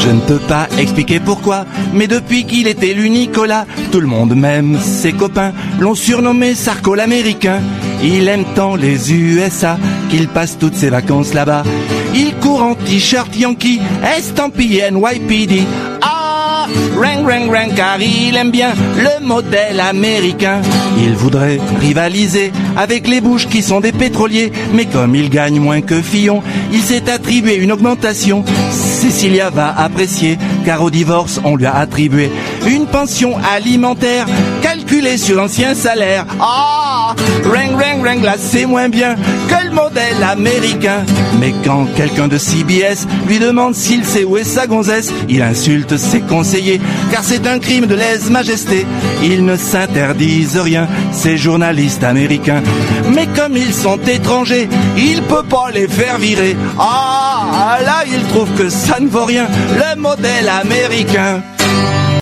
Je ne peux pas expliquer pourquoi, mais depuis qu'il est élu Nicolas, tout le monde, même ses copains, l'ont surnommé Sarko l'américain. Il aime tant les USA qu'il passe toutes ses vacances là-bas. Il court en t-shirt Yankee, estampillé NYPD. Ah, rang rang rang, car il aime bien le modèle américain. Il voudrait rivaliser avec les Bush qui sont des pétroliers, mais comme il gagne moins que Fillon, il s'est attribué une augmentation. Cécilia va apprécier, car au divorce on lui a attribué une pension alimentaire calculée sur l'ancien salaire. Ah, rang rang rang, là c'est moins bien que le modèle américain. Mais quand quelqu'un de CBS lui demande s'il sait où est sa gonzesse, il insulte ses conseillers, car c'est un crime de lèse-majesté. Ils ne s'interdisent rien, ces journalistes américains. Mais comme ils sont étrangers, il peut pas les faire virer. Ah, là il trouve que ça ne vaut rien, le modèle américain.